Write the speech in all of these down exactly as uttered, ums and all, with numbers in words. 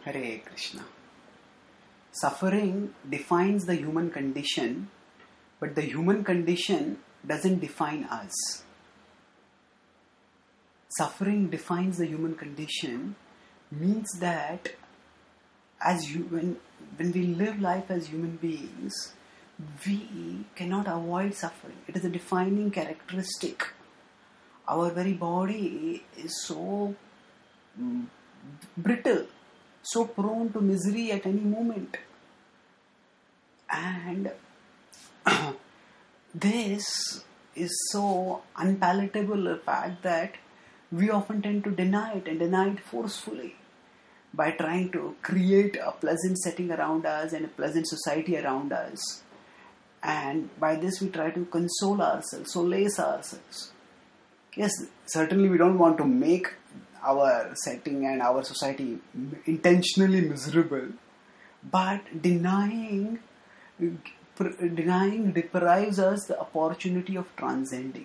Hare Krishna. Suffering defines the human condition, but the human condition doesn't define us. Suffering defines the human condition means that as you, when, when we live life as human beings, we cannot avoid suffering. It is a defining characteristic. Our very body is so mm, brittle, so prone to misery at any moment. And this is so unpalatable a fact that we often tend to deny it and deny it forcefully by trying to create a pleasant setting around us and a pleasant society around us. And by this we try to console ourselves, solace ourselves. Yes, certainly we don't want to make our setting and our society intentionally miserable, but denying denying deprives us the opportunity of transcending.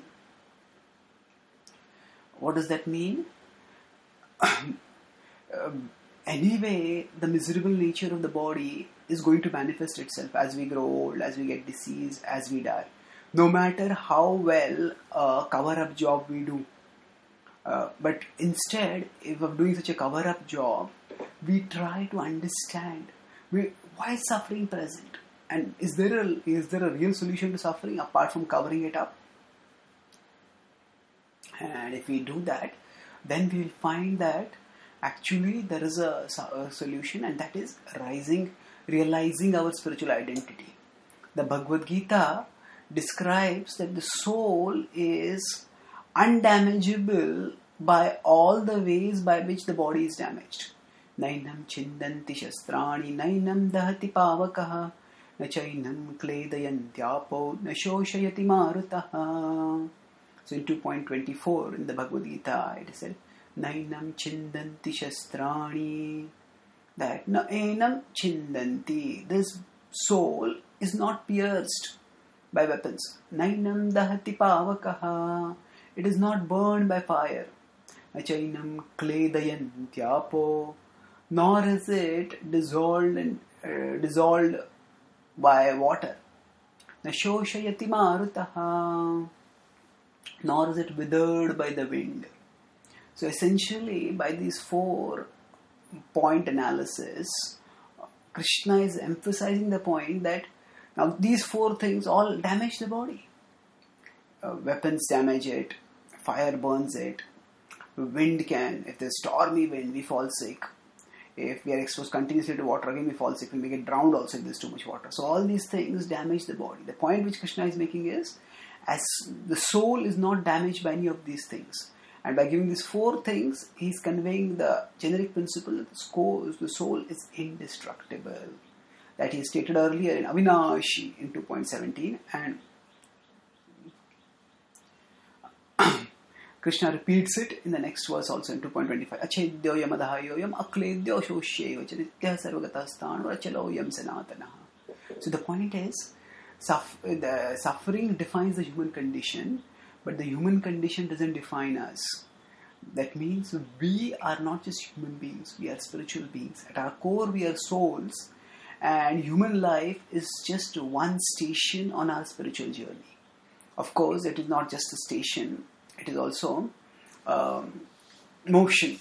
What does that mean? um, anyway, the miserable nature of the body is going to manifest itself as we grow old, as we get diseased, as we die. No matter how well a cover-up job we do. Uh, but instead, if of doing such a cover-up job, we try to understand we, why is suffering present? And is there a is there a real solution to suffering apart from covering it up? And if we do that, then we will find that actually there is a, a solution, and that is rising, realizing our spiritual identity. The Bhagavad Gita describes that the soul is undamageable by all the ways by which the body is damaged. Nainam chindanti shastrani, nainam dahati pavakaha, na chainam kledayantyapo, na shoshayati marutaha. So in two point twenty-four in the Bhagavad Gita it is said, nainam chindanti shastrani, that na enam chindanti, this soul is not pierced by weapons. Nainam dahati pavakaha, it is not burned by fire. Achainam kledayantyapo, nor is it dissolved and uh, dissolved by water. Nashoshayati marutaha, nor is it withered by the wind. So essentially, by these four point analysis, Krishna is emphasizing the point that now these four things all damage the body. Uh, weapons damage it, fire burns it, wind can, if there's stormy wind, we fall sick. If we are exposed continuously to water, again we fall sick. We may get drowned also if there's too much water. So all these things damage the body. The point which Krishna is making is, as the soul is not damaged by any of these things. And by giving these four things, he is conveying the generic principle that the soul is indestructible. That he stated earlier in Avinashi in two point seventeen, and Krishna repeats it in the next verse also in two point twenty-five. Achedyo yamadahayoyam akledyo shoshyeyo chanityah sarvagatastano rachaloyam sanatanaha. So the point is, Suff- the suffering defines the human condition, but the human condition doesn't define us. That means we are not just human beings, we are spiritual beings. At our core, we are souls, and human life is just one station on our spiritual journey. Of course, it is not just a station, it is also um, motion.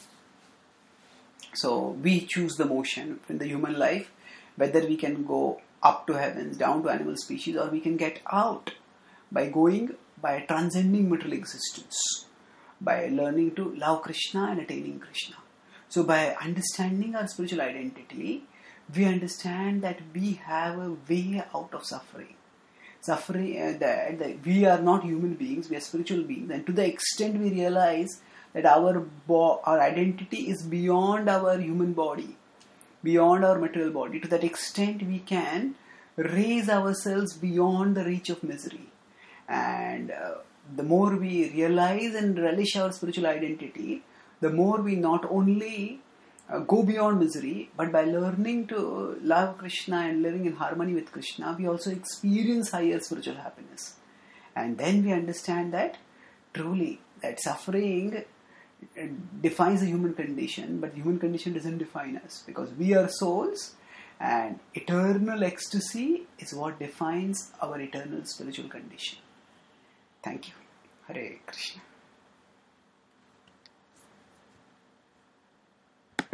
So we choose the motion in the human life, whether we can go up to heavens, down to animal species, or we can get out by going, by transcending material existence, by learning to love Krishna and attaining Krishna. So by understanding our spiritual identity, we understand that we have a way out of suffering. Suffering, uh, that, that we are not human beings, we are spiritual beings, and to the extent we realize that our bo- our identity is beyond our human body, beyond our material body, to that extent we can raise ourselves beyond the reach of misery. And uh, the more we realize and relish our spiritual identity, the more we not only uh, go beyond misery, but by learning to love Krishna and living in harmony with Krishna, we also experience higher spiritual happiness. And then we understand that truly that suffering it defines the human condition, but the human condition doesn't define us, because we are souls, and eternal ecstasy is what defines our eternal spiritual condition. Thank you. Hare Krishna.